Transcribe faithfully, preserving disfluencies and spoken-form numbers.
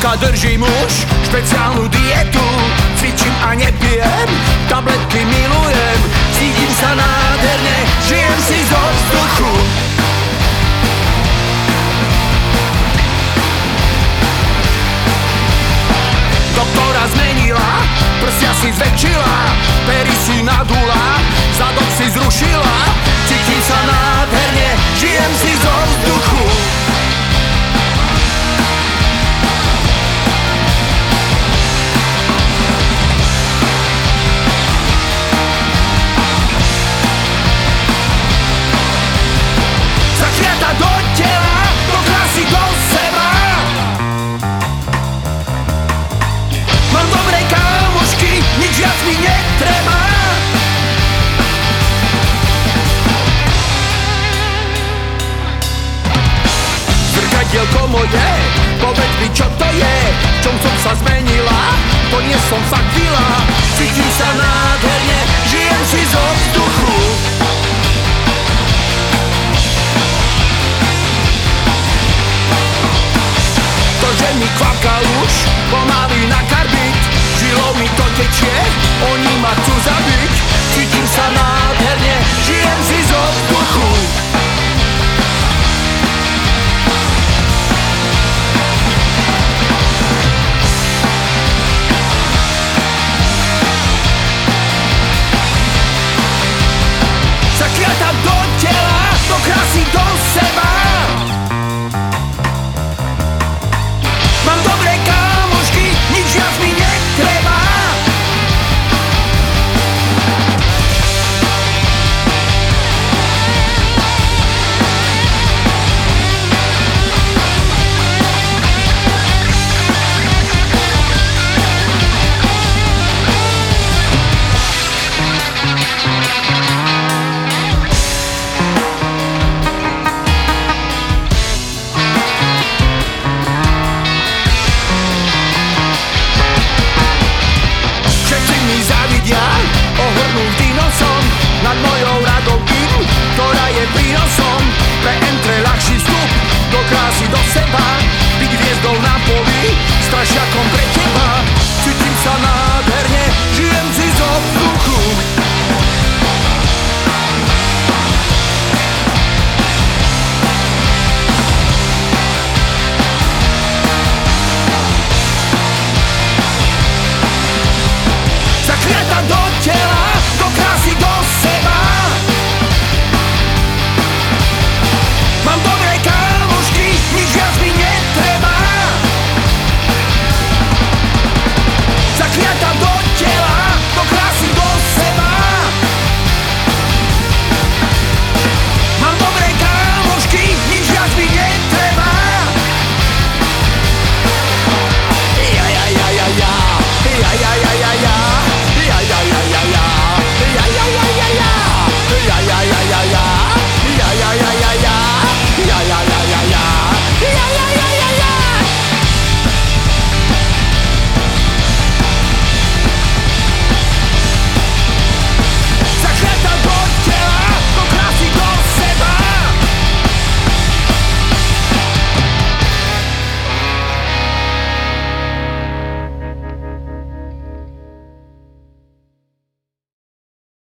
Dneska držím už špeciálnu dietu. Cvičím a nepijem, tabletky milujem. Cítim sa nádherne, žijem si zo vzduchu. Doktora zmenila, prsia si zväčšila, pery si nadula, zadok si zrušila. Cítim sa nádherne, žijem si zo vzduchu. Zachriata do tela, do krásy, do seba. Mám dobré kámošky, nič viac mi netreba. Zrkadielko moje, povedz mi, čo to je. V čom som sa zmenila, to nie som fakt vila. Cítim sa nádherne, žijem si zo vzduchu. To, že mi kvapka už pomaly na karbit, žilou mi to tečie, oni ma chcú zabiť. Cítim sa nádherne.